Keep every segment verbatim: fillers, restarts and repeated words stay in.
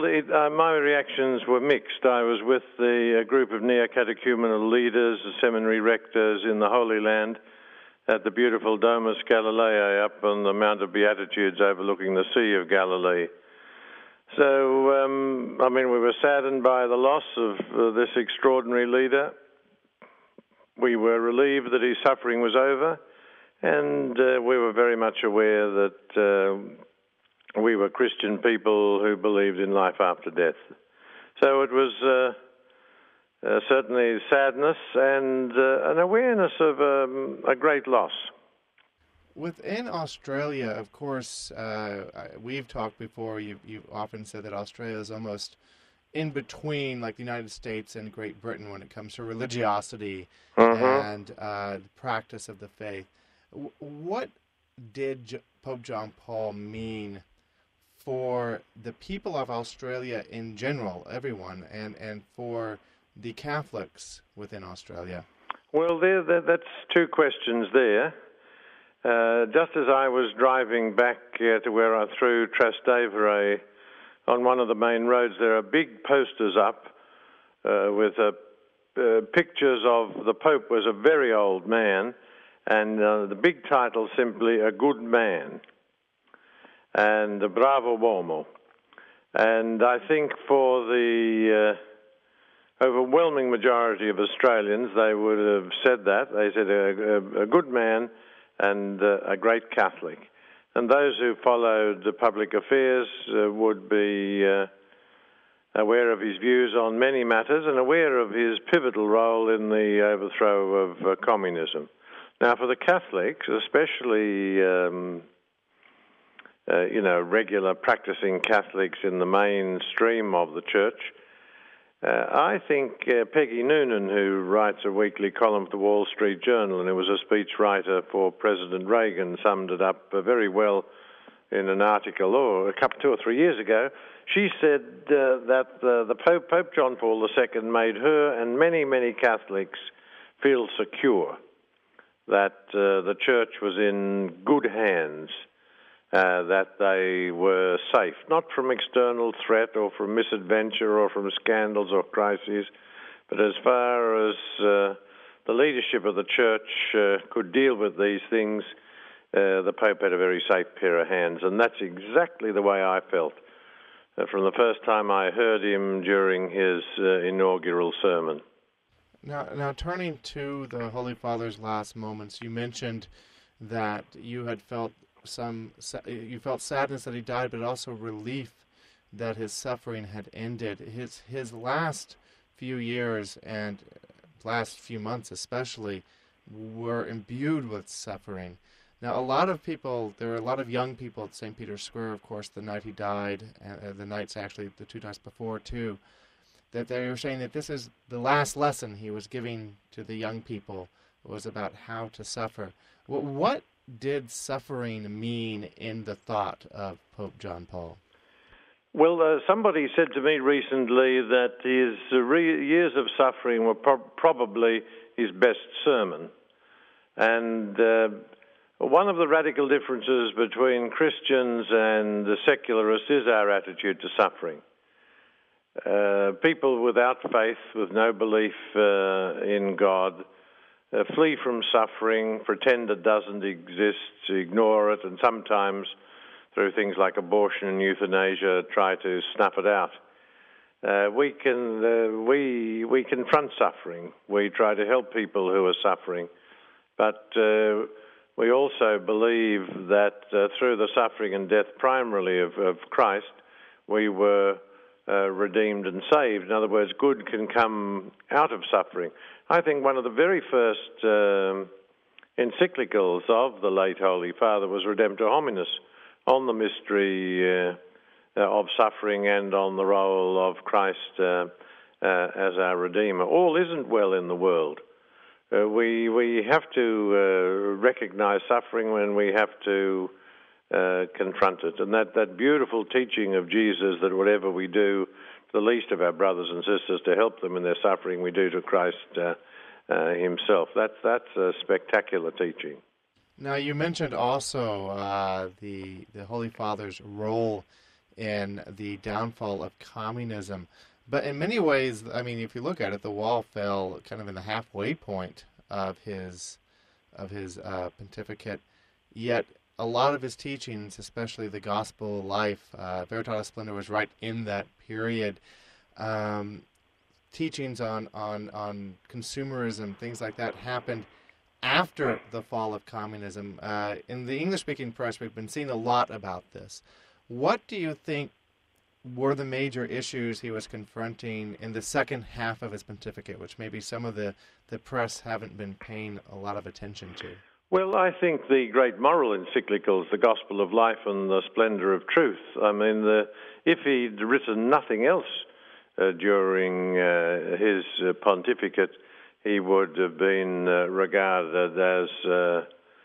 Well, it, uh, my reactions were mixed. I was with the a group of neo-catechumenal leaders, the seminary rectors in the Holy Land at the beautiful Domus Galileae up on the Mount of Beatitudes overlooking the Sea of Galilee. So, um, I mean, we were saddened by the loss of uh, this extraordinary leader. We were relieved that his suffering was over, and uh, we were very much aware that uh, we were Christian people who believed in life after death. So it was uh, uh, certainly sadness and uh, an awareness of um, a great loss. Within Australia, of course, uh, we've talked before, you, you've often said that Australia is almost in between like the United States and Great Britain when it comes to religiosity Mm-hmm. and uh, the practice of the faith. W- what did J- Pope John Paul mean for the people of Australia in general, everyone, and, and for the Catholics within Australia? Well, there, there, that's two questions there. Uh, just as I was driving back uh, to where I threw Trastevere on one of the main roads, there are big posters up uh, with uh, uh, pictures of the Pope was a very old man, and uh, the big title simply, A Good Man, and uh, Bravo Uomo. And I think for the uh, overwhelming majority of Australians, they would have said that. They said a, a, a good man and uh, a great Catholic. And those who followed the public affairs uh, would be uh, aware of his views on many matters and aware of his pivotal role in the overthrow of uh, communism. Now, for the Catholics, especially, um, uh, you know, regular practicing Catholics in the mainstream of the church, Uh, I think uh, Peggy Noonan, who writes a weekly column for the Wall Street Journal and who was a speechwriter for President Reagan, summed it up uh, very well in an article oh, a couple, two or three years ago. She said uh, that uh, the Pope, Pope John Paul the Second made her and many, many Catholics feel secure, that uh, the church was in good hands, Uh, that they were safe, not from external threat or from misadventure or from scandals or crises, but as far as uh, the leadership of the church uh, could deal with these things, uh, the Pope had a very safe pair of hands. And that's exactly the way I felt uh, from the first time I heard him during his uh, inaugural sermon. Now, now, turning to the Holy Father's last moments, you mentioned that you had felt some you felt sadness that he died, but also relief that his suffering had ended. His his last few years and last few months especially were imbued with suffering. Now, a lot of people, there were a lot of young people at Saint Peter's Square, of course, the night he died, and uh, the nights actually, the two nights before too, that they were saying that this is the last lesson he was giving to the young people, was about how to suffer. What, what did suffering mean in the thought of Pope John Paul? Well, uh, somebody said to me recently that his uh, re- years of suffering were pro- probably his best sermon. And uh, one of the radical differences between Christians and the secularists is our attitude to suffering. Uh, people without faith, with no belief uh, in God, Uh, flee from suffering, pretend it doesn't exist, ignore it, and sometimes, through things like abortion and euthanasia, try to snuff it out. Uh, we can uh, we we confront suffering. We try to help people who are suffering, but uh, we also believe that uh, through the suffering and death, primarily of, of Christ, we were uh, redeemed and saved. In other words, good can come out of suffering. I think one of the very first um, encyclicals of the late Holy Father was Redemptor Hominis, on the mystery uh, uh, of suffering and on the role of Christ uh, uh, as our Redeemer. All isn't well in the world. Uh, we we have to uh, recognize suffering when we have to uh, confront it. And that, that beautiful teaching of Jesus that whatever we do the least of our brothers and sisters to help them in their suffering, we do to Christ uh, uh, himself. That's that's a spectacular teaching. Now, you mentioned also uh, the the Holy Father's role in the downfall of communism. But in many ways, I mean, if you look at it, the wall fell kind of in the halfway point of his of his uh, pontificate. Yet a lot of his teachings, especially the Gospel of Life, uh, Veritatis Splendor was right in that period. Um, teachings on, on, on consumerism, things like that, happened after the fall of communism. Uh, in the English-speaking press, we've been seeing a lot about this. What do you think were the major issues he was confronting in the second half of his pontificate, which maybe some of the, the press haven't been paying a lot of attention to? Well, I think the great moral encyclicals, the Gospel of Life and the Splendor of Truth, I mean, the, if he'd written nothing else uh, during uh, his uh, pontificate, he would have been uh, regarded as uh,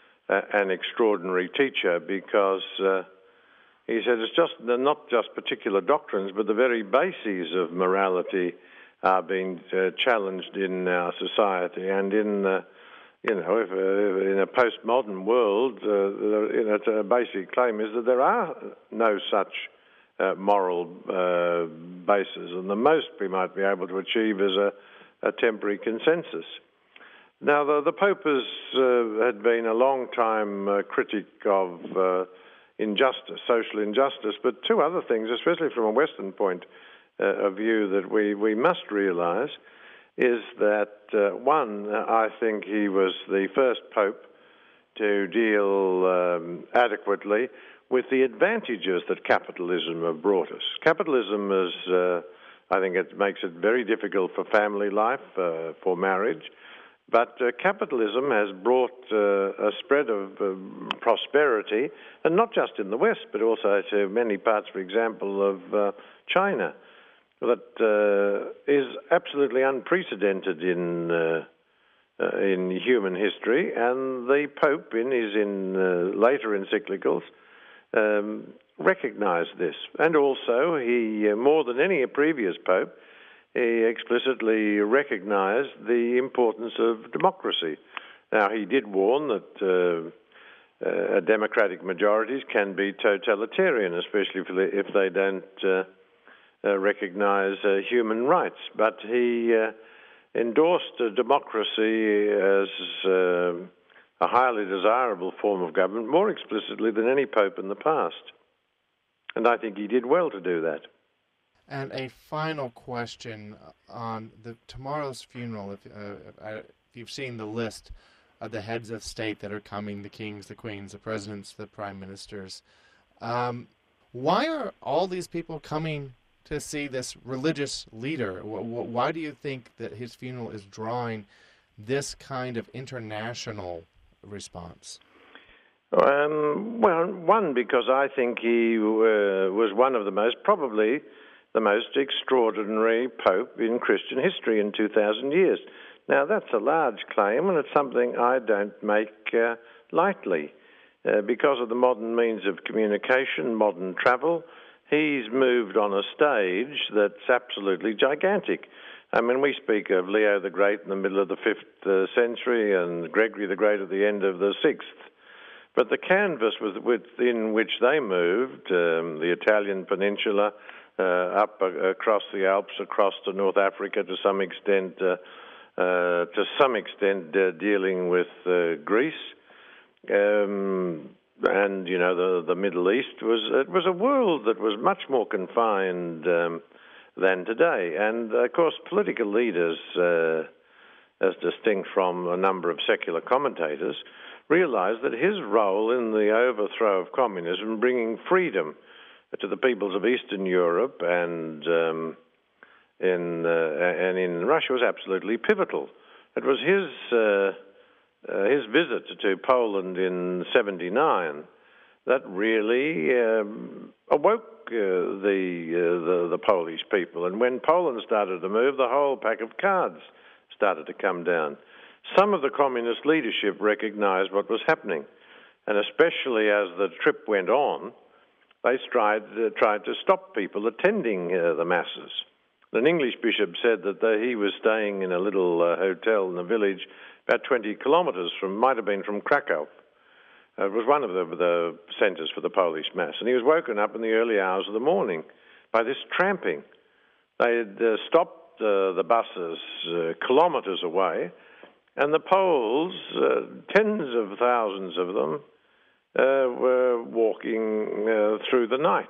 an extraordinary teacher, because uh, he said it's just not just particular doctrines, but the very bases of morality are being uh, challenged in our society. And in, uh, you know, if, uh, in a postmodern world, uh, you know, a basic claim is that there are no such uh, moral uh, bases, and the most we might be able to achieve is a, a temporary consensus. Now, the, the Pope has, uh, had been a long time uh, critic of uh, injustice, social injustice, but two other things, especially from a Western point uh, of view, that we, we must realise is that, uh, one, I think he was the first Pope to deal um, adequately with the advantages that capitalism have brought us. Capitalism is, uh, I think it makes it very difficult for family life, uh, for marriage, but uh, capitalism has brought uh, a spread of uh, prosperity, and not just in the West, but also to many parts, for example, of uh, China, that uh, is absolutely unprecedented in uh, uh, in human history. And the Pope, in his in uh, later encyclicals, um, recognised this, and also he, uh, more than any previous Pope, he explicitly recognised the importance of democracy. Now, he did warn that uh, uh, democratic majorities can be totalitarian, especially if they, if they don't uh, uh, recognise uh, human rights. But he uh, endorsed uh, democracy as uh, a highly desirable form of government, more explicitly than any pope in the past. And I think he did well to do that. And a final question on the tomorrow's funeral. If, uh, if you've seen the list of the heads of state that are coming, the kings, the queens, the presidents, the prime ministers, um, why are all these people coming to see this religious leader? Why do you think that his funeral is drawing this kind of international response? Um, well, one, because I think he uh, was one of the most, probably the most extraordinary pope in Christian history in two thousand years. Now, that's a large claim, and it's something I don't make uh, lightly. Uh, because of the modern means of communication, modern travel, he's moved on a stage that's absolutely gigantic. I mean, we speak of Leo the Great in the middle of the fifth uh, century and Gregory the Great at the end of the sixth. But the canvas within which they moved, um, the Italian peninsula, uh, up uh, across the Alps, across to North Africa to some extent, uh, uh, to some extent uh, dealing with uh, Greece, um, and, you know, the, the Middle East, was it was a world that was much more confined um, than today. And, of course, political leaders, uh, as distinct from a number of secular commentators, realized that his role in the overthrow of communism, bringing freedom to the peoples of Eastern Europe and um, in uh, and in Russia, was absolutely pivotal. It was his uh, uh, his visit to Poland in seventy-nine that really um, awoke uh, the, uh, the the Polish people. And when Poland started to move, the whole pack of cards started to come down. Some of the communist leadership recognized what was happening, and especially as the trip went on, they tried, uh, tried to stop people attending uh, the masses. An English bishop said that the, he was staying in a little uh, hotel in a village about twenty kilometers from, might have been from Krakow, It was one of the, the centres for the Polish Mass. And he was woken up in the early hours of the morning by this tramping. They had uh, stopped uh, the buses uh, kilometres away, and the Poles, uh, tens of thousands of them, uh, were walking uh, through the night.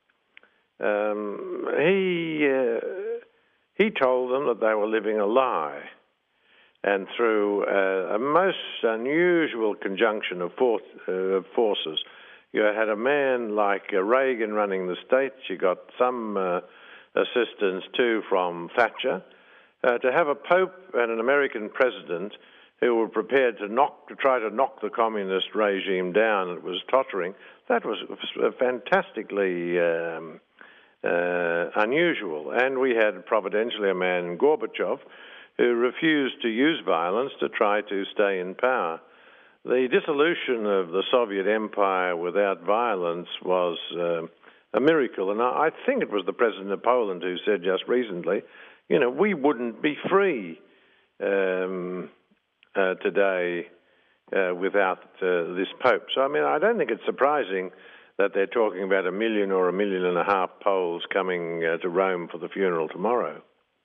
Um, he, uh, he told them that they were living a lie. And through uh, a most unusual conjunction of, for- uh, forces, you had a man like uh, Reagan running the States, you got some uh, assistance too from Thatcher, uh, to have a Pope and an American president who were prepared to knock, to try to knock the communist regime down. It was tottering. That was fantastically um, uh, unusual. And we had providentially a man, Gorbachev, who refused to use violence to try to stay in power. The dissolution of the Soviet Empire without violence was uh, a miracle, and I think it was the President of Poland who said just recently, you know, we wouldn't be free um, uh, today uh, without uh, this Pope. So, I mean, I don't think it's surprising that they're talking about a million or a million and a half Poles coming uh, to Rome for the funeral tomorrow.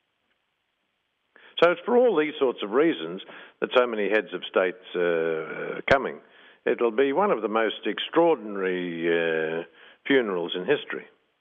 So it's for all these sorts of reasons that so many heads of states uh, are coming. It'll be one of the most extraordinary uh, funerals in history.